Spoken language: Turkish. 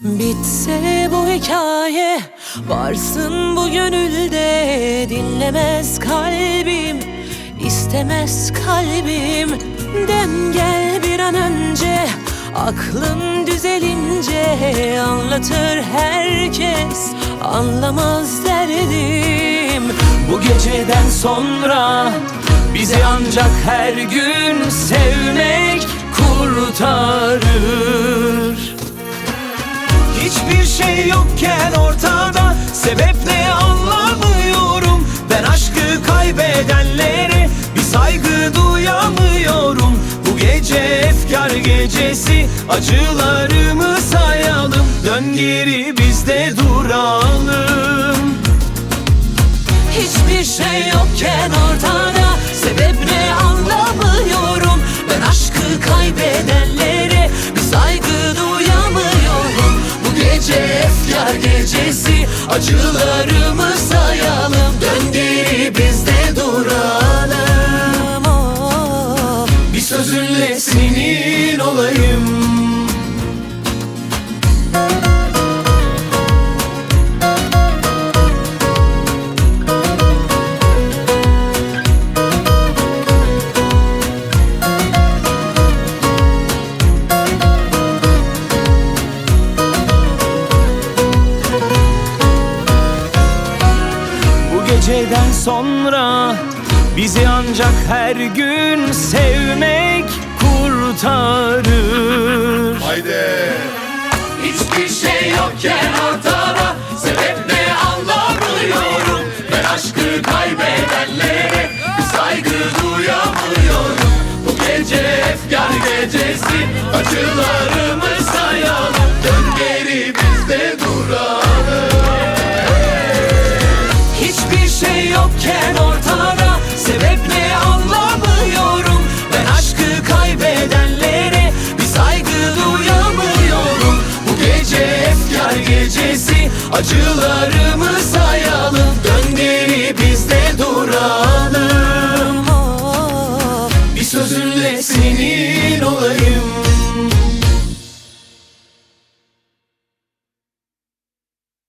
Bitse bu hikaye, varsın bu gönülde. Dinlemez kalbim, istemez kalbim. Dem gel bir an önce, aklım düzelince. Anlatır herkes, anlamaz derdim. Bu geceden sonra bizi ancak her gün sevmek kurtarır. Hiçbir şey yokken ortada, sebep ne anlamıyorum. Ben aşkı kaybedenlere bir saygı duyamıyorum. Bu gece efkar gecesi, acılarımı sayalım. Dön geri biz de duralım. Hiçbir şey yokken ortada, sebep ne anlamıyorum. Ben aşkı kaybedenlere bir saygı duyamıyorum. Bu gece efkar gecesi, acılarımı sayalım. Dön geri biz de duralım. Oh. Bir sözünle senin olayım. Geceden sonra bizi ancak her gün sevmek kurtarır. Haydi. Hiçbir şey yokken ortada, sebep ne anlamıyorum. Ben aşkı kaybedenlere bir saygı duyamıyorum. Bu gece efkar gecesi, acılarımı sayalım. Dön geri biz de duralım. Hiçbir şey yokken ortada, sebep ne anlamıyorum. Ben aşkı kaybedenlere bir saygı duyamıyorum. Bu gece efkar gecesi, acılar